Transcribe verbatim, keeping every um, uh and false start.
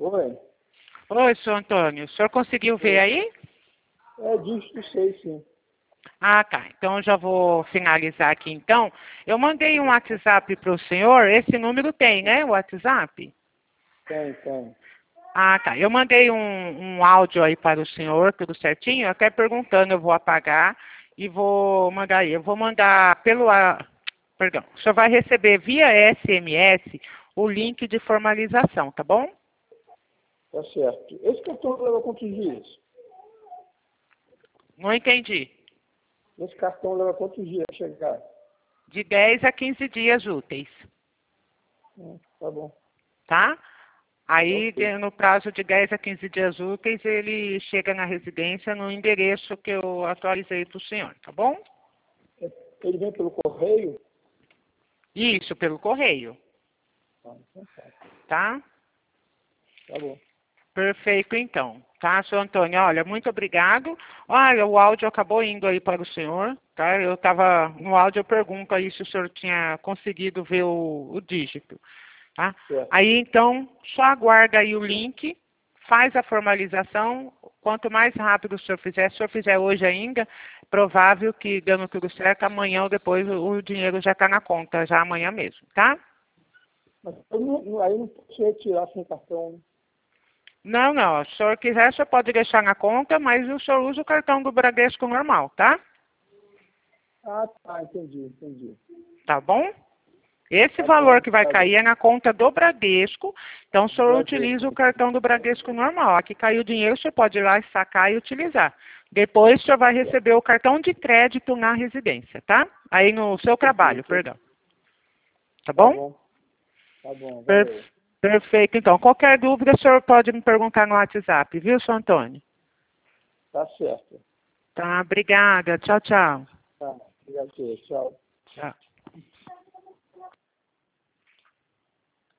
Oi. Oi, senhor Antônio. O senhor conseguiu ver aí? É, dígito seis, sim. Ah, tá. Então, eu já vou finalizar aqui, então. Eu mandei um WhatsApp para o senhor. Esse número tem, né, o WhatsApp? Tem, tem. Ah, tá. Eu mandei um, um áudio aí para o senhor, tudo certinho. Até perguntando, eu vou apagar e vou mandar aí. Eu vou mandar pelo... a- Perdão. O senhor vai receber via S M S o link de formalização, tá bom? Tá certo. Esse cartão leva quantos dias? Não entendi. Esse cartão leva quantos dias a chegar? De dez a quinze dias úteis, Hum, tá bom. tá? Aí, Ok. de- no prazo de dez a quinze dias úteis, ele chega na residência no endereço que eu atualizei para o senhor, tá bom? Ele vem pelo correio? Isso, pelo correio, Ah, então tá. tá? Tá bom. Perfeito, então. Tá, senhor Antônio? Olha, muito obrigado. Olha, o áudio acabou indo aí para o senhor, tá? Eu estava, no áudio eu pergunto aí se o senhor tinha conseguido ver o, o dígito, tá? Certo. Aí, então, só aguarda aí o link, faz a formalização. Quanto mais rápido o senhor fizer, se o senhor fizer hoje ainda, provável que, dando tudo certo, amanhã ou depois o, o dinheiro já está na conta, já amanhã mesmo, tá? Mas eu não, não- aí não posso retirar sem cartão, né? Não, não. Se o senhor quiser, o senhor pode deixar na conta, mas o senhor usa o cartão do Bradesco normal, tá? Ah, tá. Entendi, entendi. Tá bom? Esse Tá valor bom, que vai tá bom. cair é na conta do Bradesco, então o senhor utiliza Bradesco. o cartão do Bradesco normal. Aqui caiu o dinheiro, o senhor pode ir lá sacar e utilizar. Depois o senhor vai receber o cartão de crédito na residência, tá? Aí no seu trabalho, Perfeito. perdão. Tá Tá bom? bom. Tá bom, Per- valeu. Perfeito, então. Qualquer dúvida, o senhor pode me perguntar no WhatsApp, viu, senhor Antônio? Tá certo. Tá, obrigada. Tchau, tchau. Tá. Obrigado, tchau. Tchau.